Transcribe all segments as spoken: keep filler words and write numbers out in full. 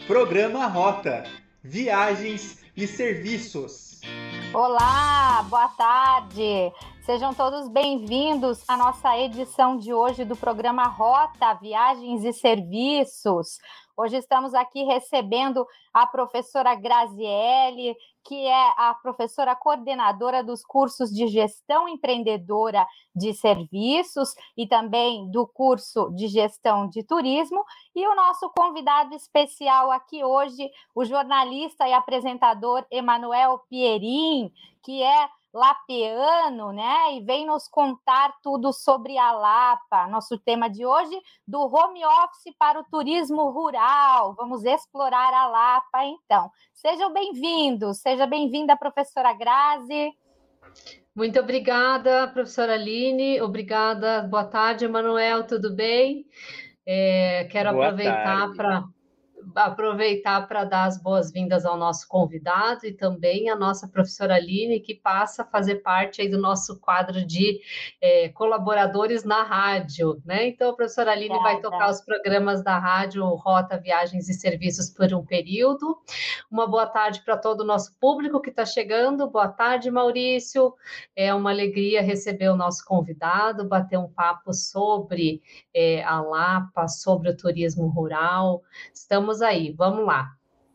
Programa Rota, Viagens e Serviços. Olá, boa tarde. Sejam todos bem-vindos à nossa edição de hoje do programa Rota, Viagens e Serviços. Hoje estamos aqui recebendo a professora Graziele, que é a professora coordenadora dos cursos de Gestão Empreendedora de Serviços e também do curso de Gestão de Turismo. E o nosso convidado especial aqui hoje, o jornalista e apresentador Emanuel Pierin, que é lapiano, né? E vem nos contar tudo sobre a Lapa. Nosso tema de hoje, do home office para o turismo rural. Vamos explorar a Lapa, então. Sejam bem-vindos. Seja bem-vinda, professora Grazi. Muito obrigada, professora Aline. Obrigada. Boa tarde, Emanuel. Tudo bem? É, quero Boa aproveitar para aproveitar para dar as boas-vindas ao nosso convidado e também à nossa professora Aline, que passa a fazer parte aí do nosso quadro de é, colaboradores na rádio, né? Então, a professora Aline vai tocar os programas da rádio Rota, Viagens e Serviços por um período. Uma boa tarde para todo o nosso público que está chegando. Boa tarde, Maurício. É uma alegria receber o nosso convidado, bater um papo sobre é, a Lapa, sobre o turismo rural. Estamos aí, vamos lá.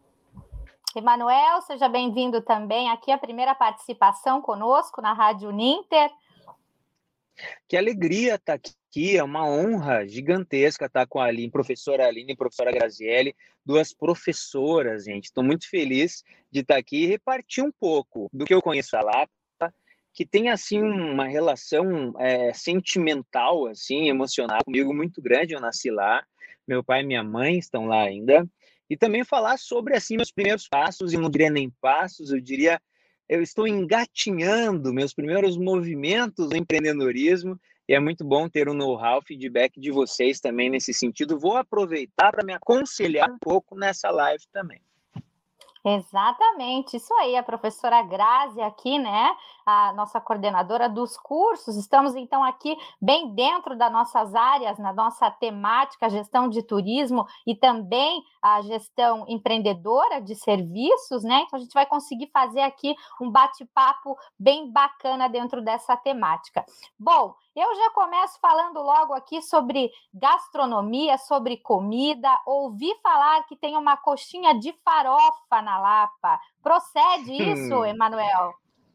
Emanuel, seja bem-vindo também. Aqui a primeira participação conosco na Rádio Uninter. Que alegria estar aqui, é uma honra gigantesca estar com a Aline, professora Aline e professora Graziele, duas professoras, gente. Estou muito feliz de estar aqui e repartir um pouco do que eu conheço a Lapa, que tem assim uma relação é, sentimental, assim, emocional comigo muito grande. Eu nasci lá, meu pai e minha mãe estão lá ainda, e também falar sobre assim meus primeiros passos, e não diria nem passos, eu diria eu estou engatinhando meus primeiros movimentos no empreendedorismo, e é muito bom ter um know-how, feedback de vocês também nesse sentido. Vou aproveitar para me aconselhar um pouco nessa live também. Exatamente, isso aí, a professora Grazi aqui, né, a nossa coordenadora dos cursos. Estamos então aqui bem dentro das nossas áreas, na nossa temática, gestão de turismo e também a gestão empreendedora de serviços, né, então a gente vai conseguir fazer aqui um bate-papo bem bacana dentro dessa temática. Bom, eu já começo falando logo aqui sobre gastronomia, sobre comida. Ouvi falar que tem uma coxinha de farofa na Lapa. Procede isso, hum, Emanuel?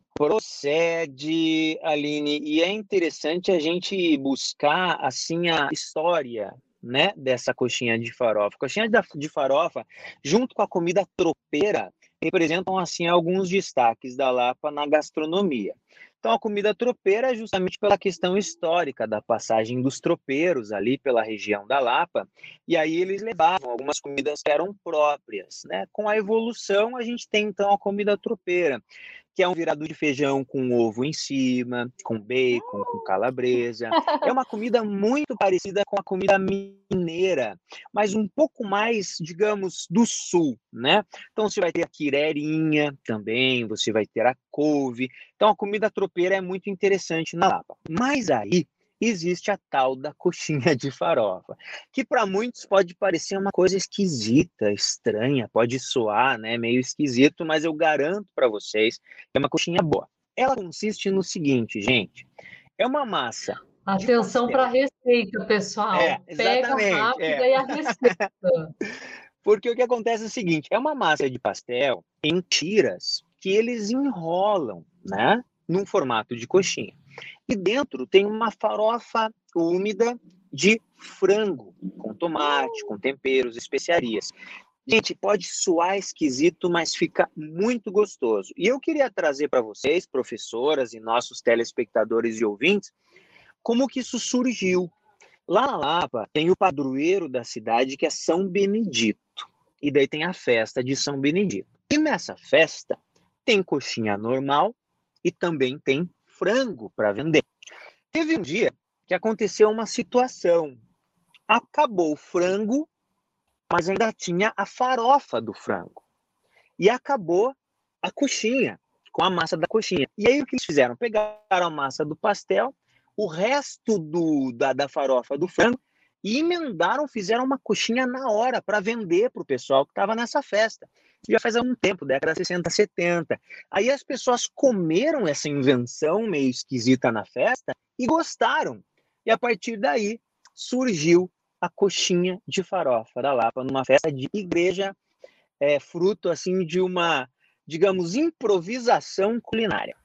Procede, Aline, e é interessante a gente buscar assim a história, né, dessa coxinha de farofa. Coxinha de farofa, junto com a comida tropeira, representam assim alguns destaques da Lapa na gastronomia. Então, a comida tropeira é justamente pela questão histórica da passagem dos tropeiros ali pela região da Lapa, e aí eles levavam algumas comidas que eram próprias, né? Com a evolução, a gente tem então a comida tropeira, que é um virado de feijão com ovo em cima, com bacon, com calabresa. É uma comida muito parecida com a comida mineira, mas um pouco mais, digamos, do sul, né? Então você vai ter a quirerinha também, você vai ter a couve. Então a comida tropeira é muito interessante na Lapa. Mas aí existe a tal da coxinha de farofa, que para muitos pode parecer uma coisa esquisita, estranha, pode soar, né, meio esquisito, mas eu garanto para vocês que é uma coxinha boa. Ela consiste no seguinte, gente, é uma massa. Atenção para a receita, pessoal. É, exatamente. Pega rápido é. aí a receita. Porque o que acontece é o seguinte, é uma massa de pastel em tiras que eles enrolam, né, num formato de coxinha. E dentro tem uma farofa úmida de frango, com tomate, com temperos, especiarias. Gente, pode soar esquisito, mas fica muito gostoso. E eu queria trazer para vocês, professoras e nossos telespectadores e ouvintes, como que isso surgiu. Lá na Lapa tem o padroeiro da cidade, que é São Benedito. E daí tem a festa de São Benedito. E nessa festa tem coxinha normal e também tem frango para vender. Teve um dia que aconteceu uma situação. Acabou o frango, mas ainda tinha a farofa do frango. E acabou a coxinha, com a massa da coxinha. E aí o que eles fizeram? Pegaram a massa do pastel, o resto do, da, da farofa do frango, e emendaram, fizeram uma coxinha na hora para vender para o pessoal que estava nessa festa. Já faz algum tempo, década de sessenta, setenta. Aí as pessoas comeram essa invenção meio esquisita na festa e gostaram. E a partir daí surgiu a coxinha de farofa da Lapa numa festa de igreja, é, fruto assim de uma, digamos, improvisação culinária.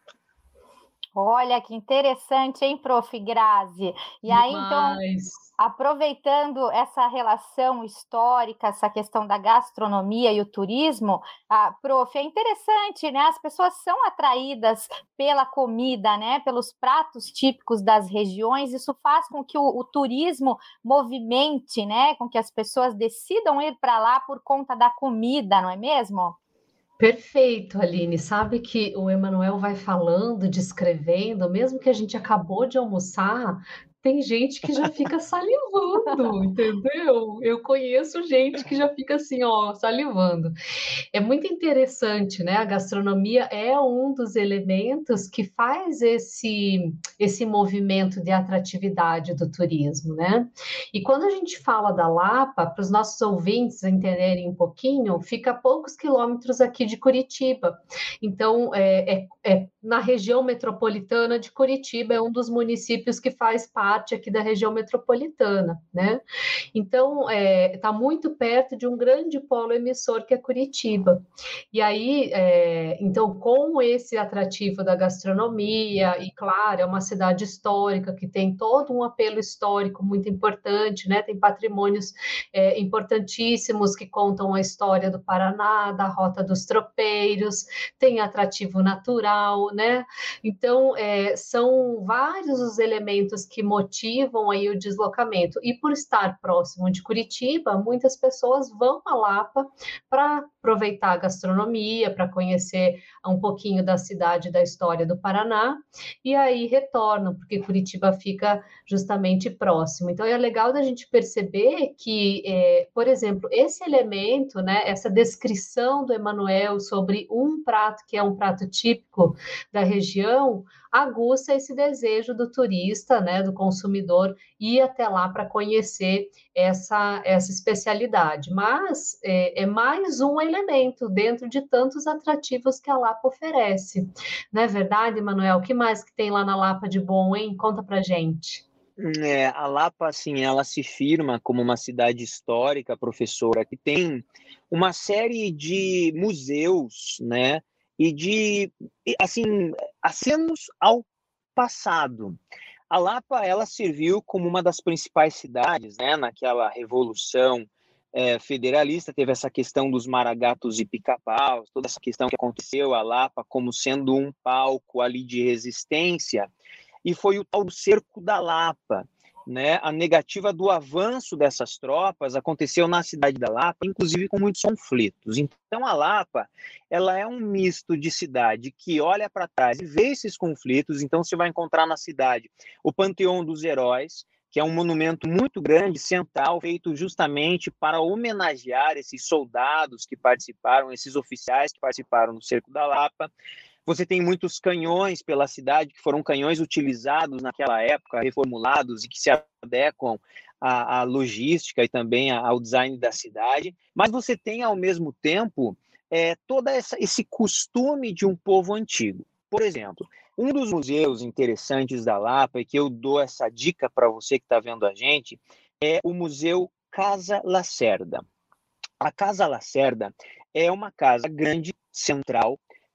Olha que interessante, hein, prof. Grazi? E aí, então, Mas... aproveitando essa relação histórica, essa questão da gastronomia e o turismo, ah, prof, é interessante, né? As pessoas são atraídas pela comida, né? Pelos pratos típicos das regiões. Isso faz com que o, o turismo movimente, né? Com que as pessoas decidam ir para lá por conta da comida, não é mesmo? Perfeito, Aline. Sabe que o Emanuel vai falando, descrevendo, mesmo que a gente acabou de almoçar, tem gente que já fica salivando, entendeu? Eu conheço gente que já fica assim, ó, salivando. É muito interessante, né? A gastronomia é um dos elementos que faz esse, esse movimento de atratividade do turismo, né? E quando a gente fala da Lapa, para os nossos ouvintes entenderem um pouquinho, fica a poucos quilômetros aqui de Curitiba. Então, é, é, é na região metropolitana de Curitiba, é um dos municípios que faz parte aqui da região metropolitana, né? Então, está é, muito perto de um grande polo emissor que é Curitiba. E aí, é, então, com esse atrativo da gastronomia, e claro, é uma cidade histórica que tem todo um apelo histórico muito importante, né? Tem patrimônios é, importantíssimos que contam a história do Paraná, da Rota dos Tropeiros, tem atrativo natural, né? Então, é, são vários os elementos que motivam aí o deslocamento. E por estar próximo de Curitiba, muitas pessoas vão a Lapa para aproveitar a gastronomia, para conhecer um pouquinho da cidade, da história do Paraná, e aí retornam, porque Curitiba fica justamente próximo. Então, é legal da gente perceber que, é, por exemplo, esse elemento, né, essa descrição do Emanuel sobre um prato que é um prato típico da região, aguça esse desejo do turista, né, do consumidor, ir até lá para conhecer essa, essa especialidade. Mas é, é mais um elemento dentro de tantos atrativos que a Lapa oferece. Não é verdade, Manuel? O que mais que tem lá na Lapa de bom, hein? Conta pra gente. É, a Lapa, assim, ela se firma como uma cidade histórica, professora, que tem uma série de museus, né, e de, assim, acenos ao passado. A Lapa, ela serviu como uma das principais cidades, né, naquela revolução é, federalista, teve essa questão dos maragatos e pica-paus, toda essa questão que aconteceu, a Lapa como sendo um palco ali de resistência, e foi o tal do Cerco da Lapa, né? A negativa do avanço dessas tropas aconteceu na cidade da Lapa, inclusive com muitos conflitos. Então, a Lapa, ela é um misto de cidade que olha para trás e vê esses conflitos. Então, você vai encontrar na cidade o Panteão dos Heróis, que é um monumento muito grande, central, feito justamente para homenagear esses soldados que participaram, esses oficiais que participaram do Cerco da Lapa. Você tem muitos canhões pela cidade, que foram canhões utilizados naquela época, reformulados e que se adequam à, à logística e também ao design da cidade. Mas você tem, ao mesmo tempo, é, todo essa, esse costume de um povo antigo. Por exemplo, um dos museus interessantes da Lapa, e que eu dou essa dica para você que está vendo a gente, é o Museu Casa Lacerda. A Casa Lacerda é uma casa grande, central,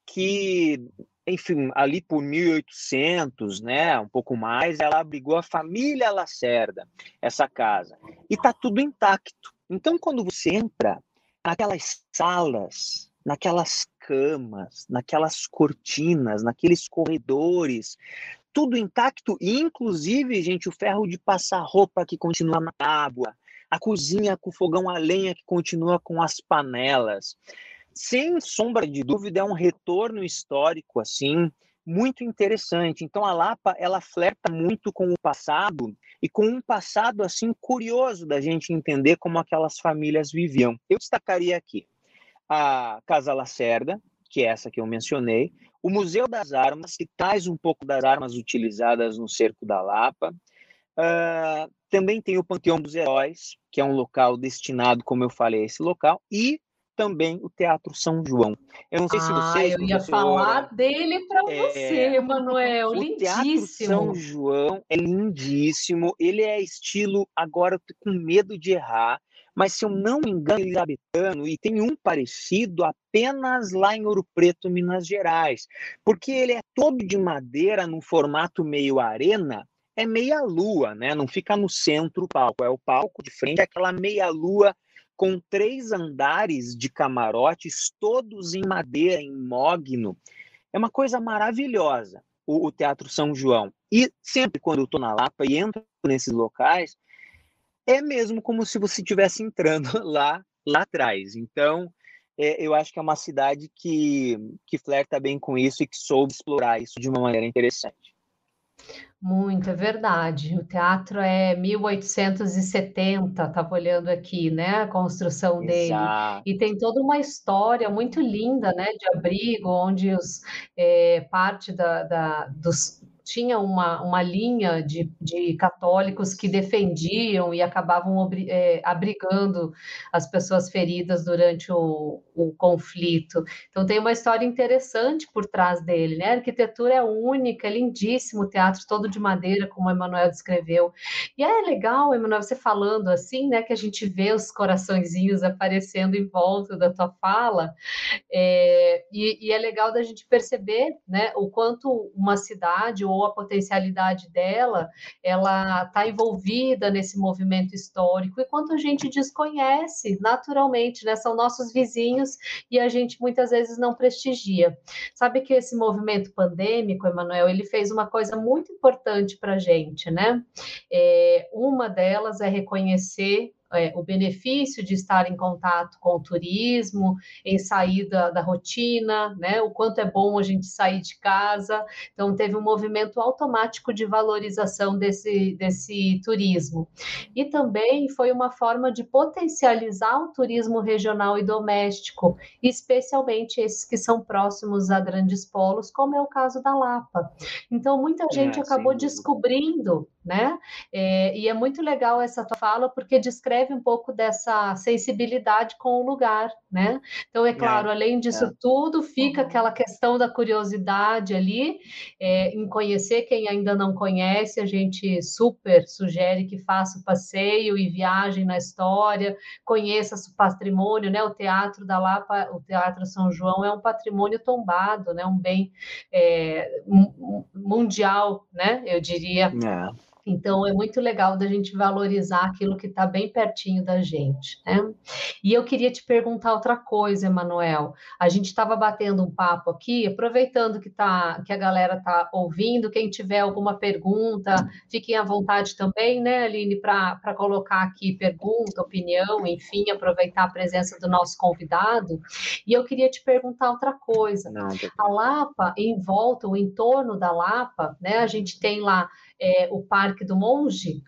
que, enfim, ali por mil e oitocentos, né, um pouco mais, ela abrigou a família Lacerda, essa casa. E está tudo intacto. Então, quando você entra naquelas salas, naquelas camas, naquelas cortinas, naqueles corredores, tudo intacto, e inclusive, gente, o ferro de passar roupa que continua na tábua, a cozinha com fogão a lenha que continua com as panelas. Sem sombra de dúvida, é um retorno histórico, assim, muito interessante. Então, a Lapa, ela flerta muito com o passado, e com um passado, assim, curioso da gente entender como aquelas famílias viviam. Eu destacaria aqui a Casa Lacerda, que é essa que eu mencionei, o Museu das Armas, que traz um pouco das armas utilizadas no Cerco da Lapa, Uh, também tem o Panteão dos Heróis, que é um local destinado, como eu falei, a esse local, e também o Teatro São João. Eu não sei se Ah, vocês, eu ia professora, falar dele para é, você, Emanuel, o Teatro São lindíssimo. João é lindíssimo, ele é estilo, agora eu tô com medo de errar, mas se eu não me engano, ele é elizabetano, e tem um parecido apenas lá em Ouro Preto, Minas Gerais, porque ele é todo de madeira, num formato meio arena, é meia-lua, né? Não fica no centro o palco, é o palco de frente, é aquela meia-lua com três andares de camarotes, todos em madeira, em mogno. É uma coisa maravilhosa, o, o Teatro São João. E sempre quando eu estou na Lapa e entro nesses locais, é mesmo como se você estivesse entrando lá, lá atrás. Então, é, eu acho que é uma cidade que, que flerta bem com isso e que soube explorar isso de uma maneira interessante. Muito, é verdade. O teatro é mil oitocentos e setenta, estava olhando aqui, né, a construção dele. Exato. E tem toda uma história muito linda, né, de abrigo, onde os, é, parte da, da, dos tinha uma, uma linha de, de católicos que defendiam e acabavam é, abrigando as pessoas feridas durante o, o conflito. Então tem uma história interessante por trás dele, né? A arquitetura é única, é lindíssimo, o teatro todo de madeira, como o Emanuel descreveu. E é legal, Emanuel, você falando assim, né? Que a gente vê os coraçõezinhos aparecendo em volta da tua fala. É, e, e é legal da gente perceber, né, o quanto uma cidade ou a potencialidade dela, ela está envolvida nesse movimento histórico, e quanto a gente desconhece naturalmente, né, são nossos vizinhos e a gente muitas vezes não prestigia. Sabe que esse movimento pandêmico, Emanuel, ele fez uma coisa muito importante para a gente, né? É, uma delas é reconhecer É, o benefício de estar em contato com o turismo, em sair da, da rotina, né? O quanto é bom a gente sair de casa. Então, teve um movimento automático de valorização desse, desse turismo. E também foi uma forma de potencializar o turismo regional e doméstico, especialmente esses que são próximos a grandes polos, como é o caso da Lapa. Então, muita gente É, acabou sem dúvida. descobrindo, né? É, e é muito legal essa tua fala, porque descreve um pouco dessa sensibilidade com o lugar, né? Então, é claro, É, além disso é. tudo, fica aquela questão da curiosidade ali, é, em conhecer quem ainda não conhece, a gente super sugere que faça o passeio e viagem na história, conheça o patrimônio, né? O Teatro da Lapa, o Teatro São João é um patrimônio tombado, né? Um bem é, mundial, né? Eu diria. É. Então, é muito legal da gente valorizar aquilo que está bem pertinho da gente, né? E eu queria te perguntar outra coisa, Emanuel. A gente estava batendo um papo aqui, aproveitando que, tá, que a galera está ouvindo, quem tiver alguma pergunta, fiquem à vontade também, né, Aline, para colocar aqui pergunta, opinião, enfim, aproveitar a presença do nosso convidado. E eu queria te perguntar outra coisa. Não, a Lapa, em volta, o entorno da Lapa, né, a gente tem lá É, o Parque do Monge?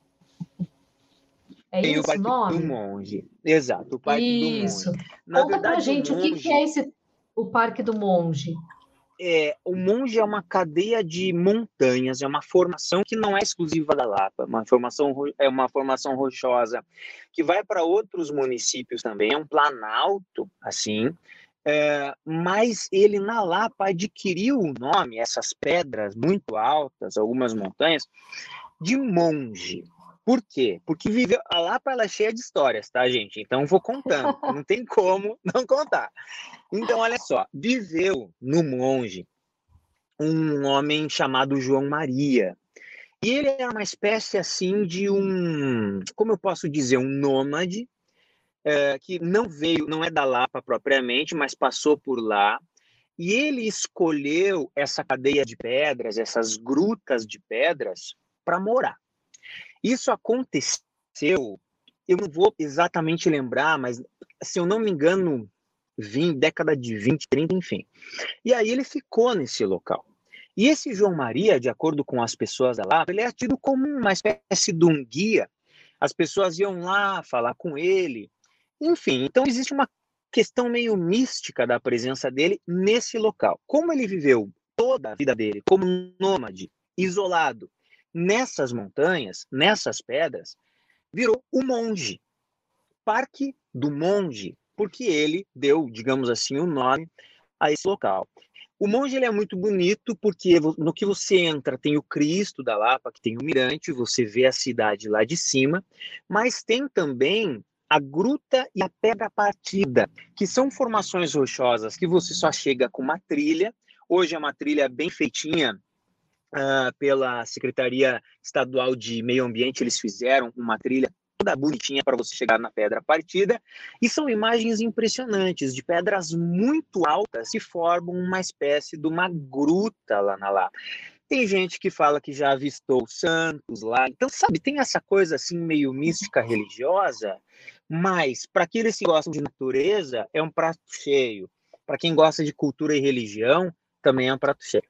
É tem isso o Parque o nome? do Monge. Exato, o Parque Isso. do Monge. Na Conta pra verdade, gente o o que, Monge, que é esse o Parque do Monge. É, o Monge é uma cadeia de montanhas, é uma formação que não é exclusiva da Lapa, uma formação, é uma formação rochosa que vai para outros municípios também, é um planalto, assim, é, mas ele na Lapa adquiriu o nome, essas pedras muito altas, algumas montanhas, de Monge. Por quê? Porque viveu, a Lapa ela é cheia de histórias, tá, gente? Então vou contando, não tem como não contar. Então, olha só, viveu no Monge um homem chamado João Maria. E ele era uma espécie assim de um, como eu posso dizer, um nômade, é, que não veio, não é da Lapa propriamente, mas passou por lá. E ele escolheu essa cadeia de pedras, essas grutas de pedras, para morar. Isso aconteceu, eu não vou exatamente lembrar, mas se eu não me engano, vinte, década de vinte, trinta, enfim. E aí ele ficou nesse local. E esse João Maria, de acordo com as pessoas da Lapa, ele é tido como uma espécie de um guia. As pessoas iam lá falar com ele. Enfim, então existe uma questão meio mística da presença dele nesse local. Como ele viveu toda a vida dele como nômade, isolado, nessas montanhas, nessas pedras, virou o Monge, Parque do Monge, porque ele deu, digamos assim, o nome a esse local. O Monge ele é muito bonito porque no que você entra tem o Cristo da Lapa, que tem o mirante, você vê a cidade lá de cima, mas tem também a Gruta e a Pedra Partida, que são formações rochosas que você só chega com uma trilha. Hoje é uma trilha bem feitinha uh, pela Secretaria Estadual de Meio Ambiente, eles fizeram uma trilha toda bonitinha para você chegar na Pedra Partida, e são imagens impressionantes de pedras muito altas que formam uma espécie de uma gruta lá na Lapa. Tem gente que fala que já avistou santos lá, então, sabe, tem essa coisa assim meio mística religiosa, mas para aqueles que gostam de natureza, é um prato cheio. Para quem gosta de cultura e religião, também é um prato cheio.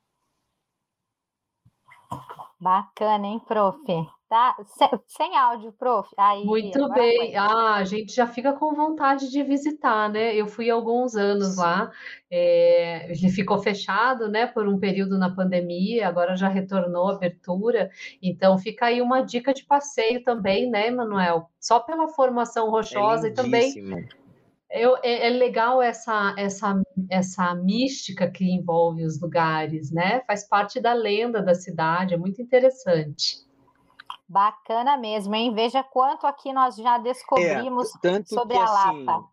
Bacana, hein, prof? Tá sem, sem áudio, prof. Aí, Muito bem. Ah, a gente já fica com vontade de visitar, né? Eu fui há alguns anos Sim. lá. É, ele ficou fechado, né, por um período na pandemia, agora já retornou a abertura. Então fica aí uma dica de passeio também, né, Manuel? Só pela formação rochosa É e também lindíssimo. eu, é, é legal essa, essa, essa mística que envolve os lugares, né? Faz parte da lenda da cidade, é muito interessante. Bacana mesmo, hein? Veja quanto aqui nós já descobrimos é, tanto sobre que, a Lapa. Assim,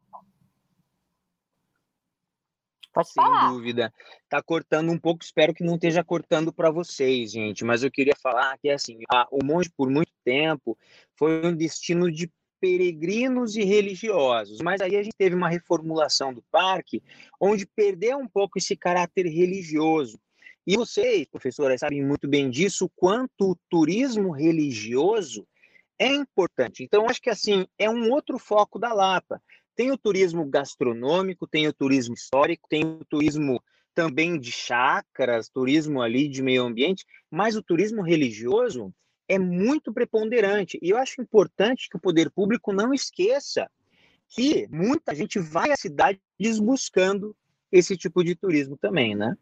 Pode sem falar. dúvida. Tá cortando um pouco, espero que não esteja cortando para vocês, gente. Mas eu queria falar que, assim, a, o Monge, por muito tempo, foi um destino de peregrinos e religiosos. Mas aí a gente teve uma reformulação do parque, onde perdeu um pouco esse caráter religioso. E vocês, professoras, sabem muito bem disso, quanto o turismo religioso é importante. Então, acho que, assim, é um outro foco da Lapa. Tem o turismo gastronômico, tem o turismo histórico, tem o turismo também de chácaras, turismo ali de meio ambiente, mas o turismo religioso é muito preponderante. E eu acho importante que o poder público não esqueça que muita gente vai às cidades buscando esse tipo de turismo também, né?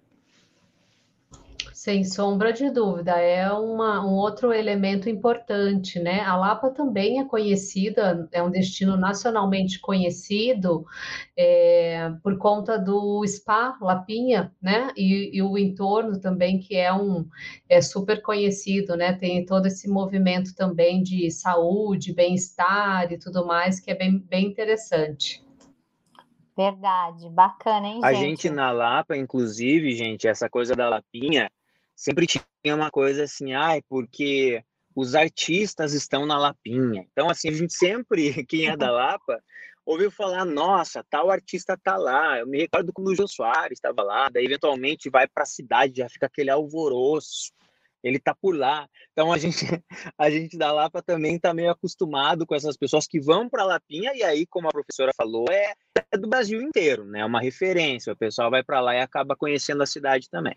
Sem sombra de dúvida, é uma, um outro elemento importante, né? A Lapa também é conhecida, é um destino nacionalmente conhecido é, por conta do Spa Lapinha, né? E, e o entorno também, que é um é super conhecido, né? Tem todo esse movimento também de saúde, bem-estar e tudo mais, que é bem, bem interessante. Verdade, bacana, hein, A gente? gente na Lapa, inclusive, gente, essa coisa da Lapinha, sempre tinha uma coisa assim, ai, ah, porque os artistas estão na Lapinha. Então, assim, a gente sempre, quem é da Lapa, ouviu falar, nossa, tal artista tá lá. Eu me recordo quando o Jô Soares estava lá, daí eventualmente vai para a cidade, já fica aquele alvoroço. Ele tá por lá. Então a gente, a gente da Lapa também tá meio acostumado com essas pessoas que vão para Lapinha, e aí, como a professora falou, é, é do Brasil inteiro, né? É uma referência. O pessoal vai para lá e acaba conhecendo a cidade também.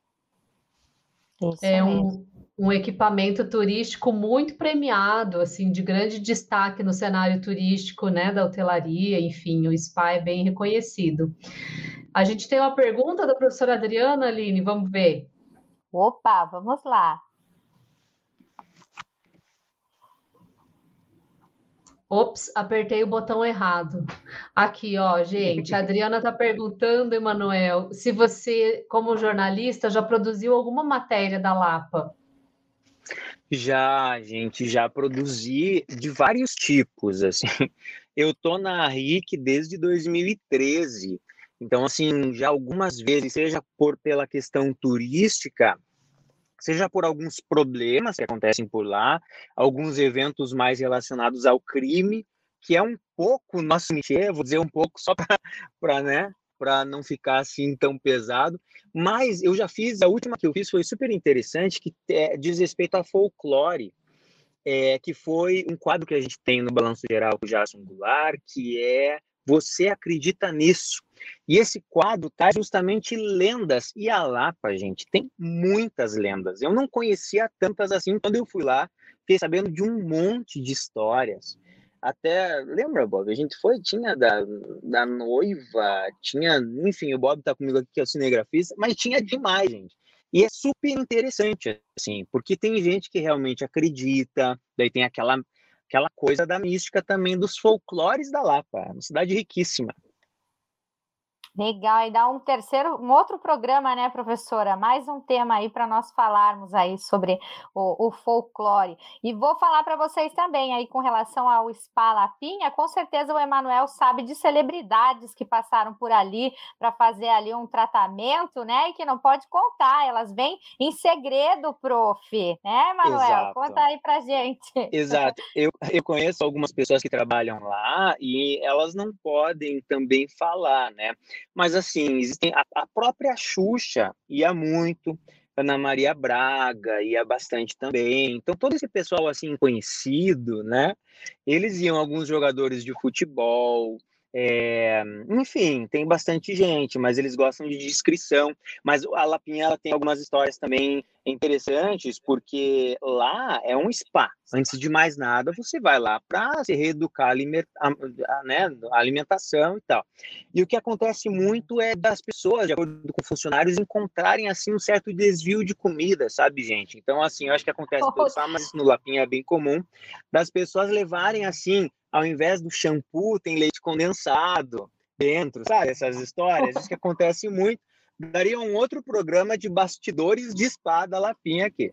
Isso É mesmo. um, um equipamento turístico muito premiado, assim, de grande destaque no cenário turístico, né, da hotelaria, enfim, o spa é bem reconhecido. A gente tem uma pergunta da professora Adriana, Aline, vamos ver. Opa, vamos lá. Ops, apertei o botão errado. Aqui, ó, gente, a Adriana está perguntando, Emanuel, se você, como jornalista, já produziu alguma matéria da Lapa. Já, gente, já produzi de vários tipos, assim. Eu tô na R I C desde dois mil e treze. Então, assim, já algumas vezes, seja por pela questão turística, seja por alguns problemas que acontecem por lá, alguns eventos mais relacionados ao crime, que é um pouco nosso métier, vou dizer um pouco só para, né, para não ficar assim tão pesado, mas eu já fiz, a última que eu fiz foi super interessante, que é, diz respeito a folclore, é, que foi um quadro que a gente tem no Balanço Geral com o Jason Goulart, que é Você Acredita Nisso? E esse quadro traz justamente lendas. E a Lapa, gente, tem muitas lendas. Eu não conhecia tantas assim. Quando eu fui lá, fiquei sabendo de um monte de histórias. Até, lembra, Bob? A gente foi, tinha da, da noiva, tinha, enfim, o Bob tá comigo aqui, que é o cinegrafista, mas tinha demais, gente. E é super interessante, assim, porque tem gente que realmente acredita, daí tem aquela, aquela coisa da mística também dos folclores da Lapa, uma cidade riquíssima. Legal, e dá um terceiro, um outro programa, né, professora? Mais um tema aí para nós falarmos aí sobre o, o folclore. E vou falar para vocês também aí com relação ao Spa Lapinha, com certeza o Emanuel sabe de celebridades que passaram por ali para fazer ali um tratamento, né? E que não pode contar, elas vêm em segredo, prof, né, Emanuel? Exato. Conta aí pra gente. Exato. Eu, eu conheço algumas pessoas que trabalham lá e elas não podem também falar, né? Mas, assim, existem, a, a própria Xuxa ia muito, Ana Maria Braga ia bastante também. Então, todo esse pessoal, assim, conhecido, né? Eles iam, alguns jogadores de futebol, é, enfim, tem bastante gente, mas eles gostam de discrição. Mas a Lapinha, ela tem algumas histórias também interessantes, porque lá é um spa. Antes de mais nada, você vai lá para se reeducar a, a, né, a alimentação e tal. E o que acontece muito é das pessoas, de acordo com funcionários, encontrarem assim um certo desvio de comida, sabe, gente? Então, assim, eu acho que acontece em todo spa, mas isso no Lapinha é bem comum, das pessoas levarem assim, ao invés do shampoo, tem leite condensado dentro, sabe? Essas histórias, isso que acontece muito. Daria um outro programa de bastidores de spa da Lapinha aqui.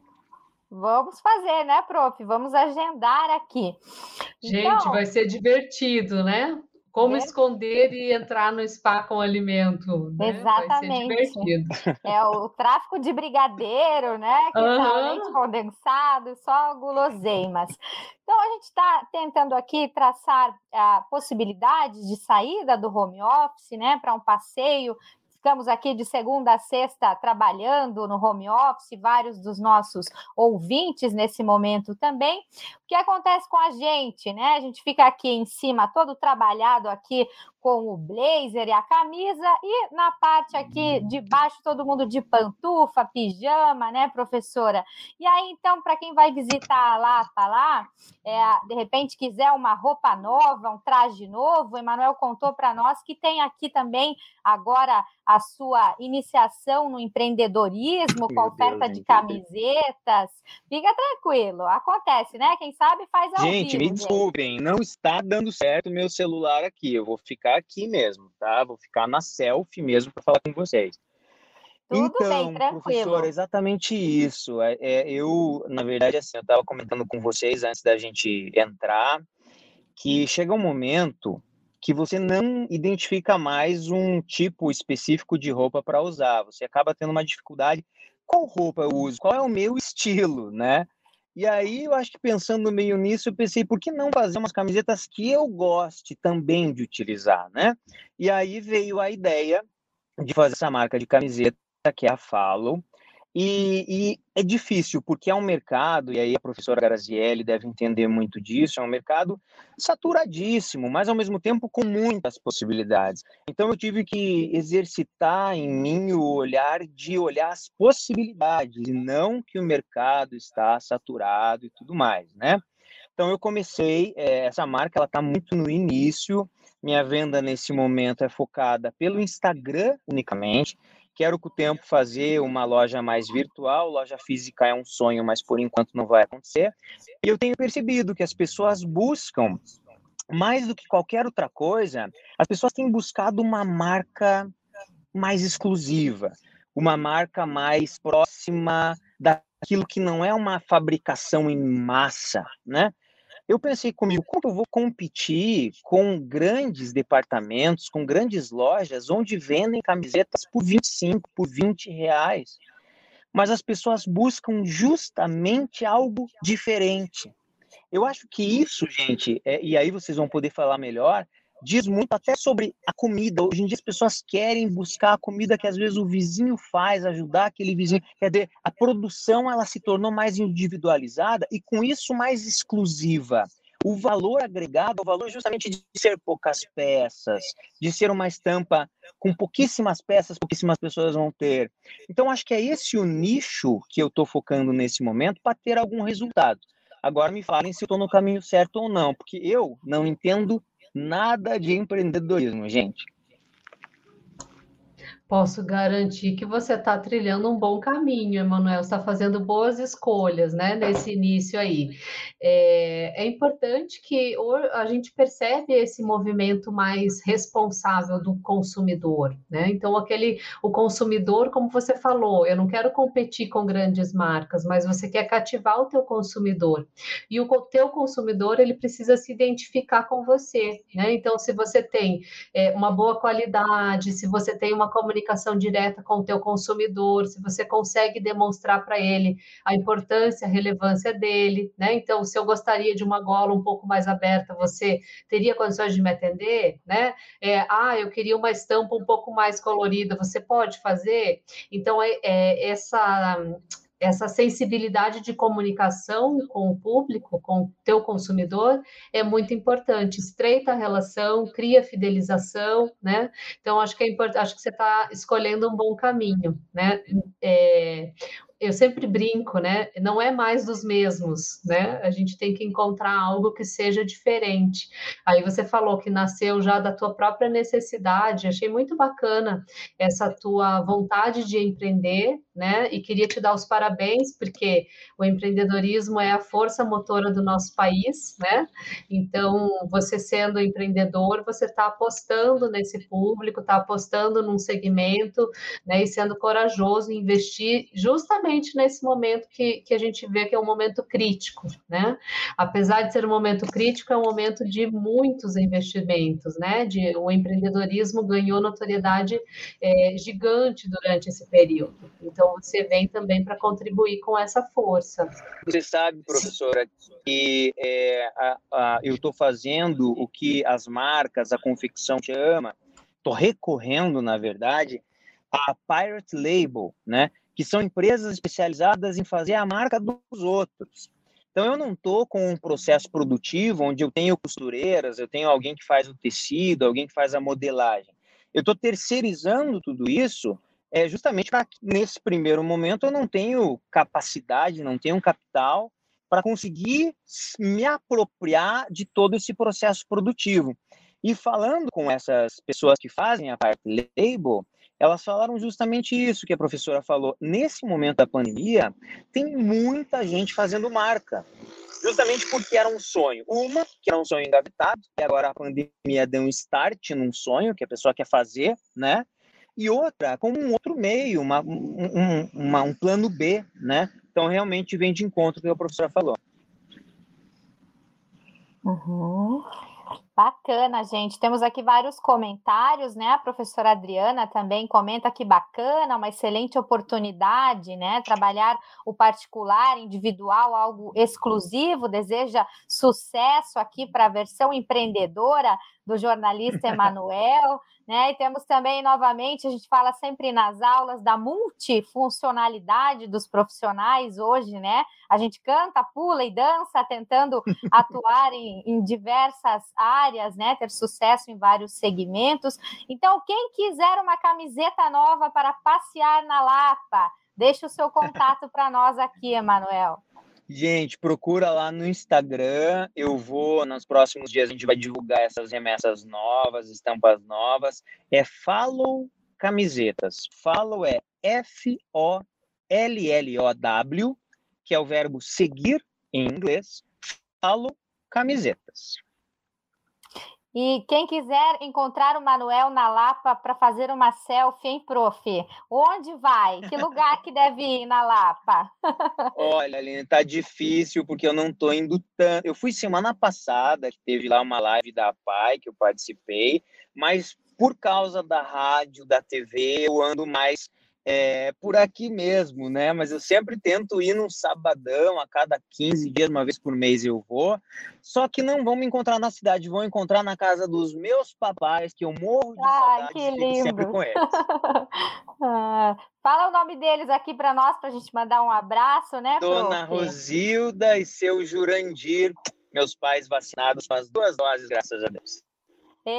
Vamos fazer, né, prof? Vamos agendar aqui. Gente, então, vai ser divertido, né? Como é... esconder e entrar no spa com alimento, né? Exatamente. Vai ser divertido. É o tráfico de brigadeiro, né? Que uhum. tá leite condensado, só guloseimas. Então, a gente está tentando aqui traçar uh, possibilidades de saída do home office, né? Para um passeio. Ficamos aqui de segunda a sexta trabalhando no home office, vários dos nossos ouvintes nesse momento também. O que acontece com a gente, né? A gente fica aqui em cima, todo trabalhado aqui com o blazer e a camisa, e na parte aqui de baixo, todo mundo de pantufa, pijama, né, professora? E aí, então, para quem vai visitar a Lapa lá, é, de repente quiser uma roupa nova, um traje novo, o Emanuel contou para nós que tem aqui também agora a sua iniciação no empreendedorismo, com a oferta de camisetas. Fica tranquilo, acontece, né? Quem sabe faz ao gente, vivo. Me desculpem, gente. Não está dando certo o meu celular aqui. Eu vou ficar aqui mesmo, tá? Vou ficar na selfie mesmo para falar com vocês. Tudo então, bem, tranquilo. Professora, exatamente isso. É, é, eu, na verdade, assim, eu estava comentando com vocês antes da gente entrar, que chega um momento que você não identifica mais um tipo específico de roupa para usar. Você acaba tendo uma dificuldade. Qual roupa eu uso? Qual é o meu estilo, né? E aí, eu acho que pensando meio nisso, eu pensei, por que não fazer umas camisetas que eu goste também de utilizar, né? E aí veio a ideia de fazer essa marca de camiseta, que é a Follow. E, e é difícil, porque é um mercado, e aí a professora Grazielli deve entender muito disso, é um mercado saturadíssimo, mas ao mesmo tempo com muitas possibilidades. Então eu tive que exercitar em mim o olhar de olhar as possibilidades, e não que o mercado está saturado e tudo mais, né? Então eu comecei, é, essa marca ela está muito no início, minha venda nesse momento é focada pelo Instagram unicamente. Quero com o tempo fazer uma loja mais virtual, loja física é um sonho, mas por enquanto não vai acontecer. E eu tenho percebido que as pessoas buscam, mais do que qualquer outra coisa, as pessoas têm buscado uma marca mais exclusiva, uma marca mais próxima daquilo que não é uma fabricação em massa, né? Eu pensei comigo, como eu vou competir com grandes departamentos, com grandes lojas, onde vendem camisetas por vinte e cinco, por vinte reais? Mas as pessoas buscam justamente algo diferente. Eu acho que isso, gente, é, e aí vocês vão poder falar melhor, diz muito até sobre a comida. Hoje em dia as pessoas querem buscar a comida que às vezes o vizinho faz, ajudar aquele vizinho. Quer dizer, a produção ela se tornou mais individualizada e com isso mais exclusiva. O valor agregado, o valor justamente de ser poucas peças, de ser uma estampa com pouquíssimas peças, pouquíssimas pessoas vão ter. Então acho que é esse o nicho que eu estou focando nesse momento para ter algum resultado. Agora me falem se eu estou no caminho certo ou não, porque eu não entendo nada de empreendedorismo, gente. Posso garantir que você está trilhando um bom caminho, Emanuel, está fazendo boas escolhas, né, nesse início aí. É, é importante que a gente percebe esse movimento mais responsável do consumidor, né? Então, aquele, o consumidor, como você falou, eu não quero competir com grandes marcas, mas você quer cativar o teu consumidor. E o teu consumidor, ele precisa se identificar com você, né? Então, se você tem é, uma boa qualidade, se você tem uma comunicação comunicação direta com o teu consumidor, se você consegue demonstrar para ele a importância, a relevância dele, né? Então, se eu gostaria de uma gola um pouco mais aberta, você teria condições de me atender, né? É, ah, eu queria uma estampa um pouco mais colorida, você pode fazer? Então, é, é essa... essa sensibilidade de comunicação com o público, com o teu consumidor, é muito importante. Estreita a relação, cria fidelização, né? Então, acho que é importante, acho que você está escolhendo um bom caminho, né? É, eu sempre brinco, né? Não é mais dos mesmos, né? A gente tem que encontrar algo que seja diferente. Aí você falou que nasceu já da tua própria necessidade, achei muito bacana essa tua vontade de empreender, né? E queria te dar os parabéns, porque o empreendedorismo é a força motora do nosso país, né? Então, você sendo empreendedor, você está apostando nesse público, está apostando num segmento, né? E sendo corajoso em investir justamente nesse momento que, que a gente vê que é um momento crítico, né? Apesar de ser um momento crítico, é um momento de muitos investimentos, né? De, o empreendedorismo ganhou notoriedade é, gigante durante esse período. Então, você vem também para contribuir com essa força. Você sabe, professora, que é, a, a, eu estou fazendo o que as marcas, a confecção chama, estou recorrendo, na verdade, a Pirate Label, né? Que são empresas especializadas em fazer a marca dos outros. Então, eu não estou com um processo produtivo onde eu tenho costureiras, eu tenho alguém que faz o tecido, alguém que faz a modelagem. Eu estou terceirizando tudo isso é, justamente para que, nesse primeiro momento, eu não tenho capacidade, não tenho capital para conseguir me apropriar de todo esse processo produtivo. E falando com essas pessoas que fazem a Pirate Label, elas falaram justamente isso que a professora falou. Nesse momento da pandemia, tem muita gente fazendo marca, justamente porque era um sonho. Uma, que era um sonho engavetado, e agora a pandemia deu um start num sonho que a pessoa quer fazer, né? E outra, como um outro meio, uma, um, uma, um plano B, né? Então, realmente vem de encontro com o que a professora falou. Uhum. Bacana, gente. Temos aqui vários comentários, né? A professora Adriana também comenta que bacana, uma excelente oportunidade, né? Trabalhar o particular, individual, algo exclusivo, deseja sucesso aqui para a versão empreendedora do jornalista Emanuel, né? E temos também, novamente, a gente fala sempre nas aulas da multifuncionalidade dos profissionais hoje, né? A gente canta, pula e dança, tentando atuar em, em diversas áreas, né? Ter sucesso em vários segmentos. Então, quem quiser uma camiseta nova para passear na Lapa, deixa o seu contato para nós aqui, Emanuel. Gente, procura lá no Instagram, eu vou, nos próximos dias a gente vai divulgar essas remessas novas, estampas novas, é Follow Camisetas, Follow é F O L L O W, que é o verbo seguir em inglês, Follow Camisetas. E quem quiser encontrar o Manuel na Lapa para fazer uma selfie, hein, prof? Onde vai? Que lugar que deve ir na Lapa? Olha, Aline, tá difícil porque eu não tô indo tanto. Eu fui semana passada, que teve lá uma live da P A I que eu participei, mas por causa da rádio, da T V, eu ando mais é, por aqui mesmo, né? Mas eu sempre tento ir num sabadão, a cada quinze dias, uma vez por mês eu vou. Só que não vão me encontrar na cidade, vão encontrar na casa dos meus papais, que eu morro de Ai, saudades que e fico lindo. sempre com eles. ah, fala o nome deles aqui para nós, para a gente mandar um abraço, né, Dona prof? Rosilda e seu Jurandir, meus pais vacinados com as duas doses, graças a Deus.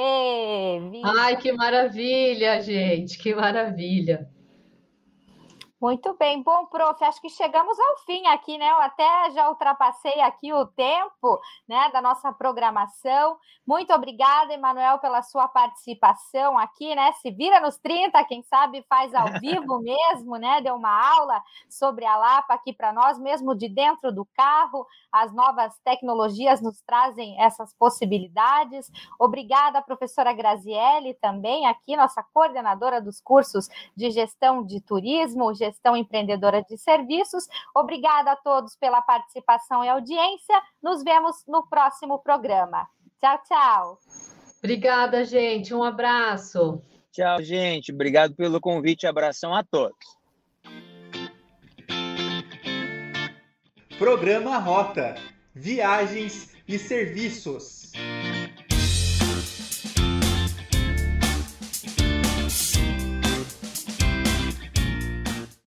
Ei, Ai, que maravilha, gente, que maravilha. Muito bem. Bom, prof, acho que chegamos ao fim aqui, né? Eu até já ultrapassei aqui o tempo, né, da nossa programação. Muito obrigada, Emanuel, pela sua participação aqui, né? Se vira nos trinta, quem sabe faz ao vivo mesmo, né? Deu uma aula sobre a Lapa aqui para nós, mesmo de dentro do carro. As novas tecnologias nos trazem essas possibilidades. Obrigada, professora Graziele, também aqui, nossa coordenadora dos cursos de gestão de turismo, gestão empreendedora de serviços. Obrigada a todos pela participação e audiência. Nos vemos no próximo programa. Tchau, tchau. Obrigada, gente. Um abraço. Tchau, gente. Obrigado pelo convite. Abração a todos. Programa Rota, Viagens e Serviços.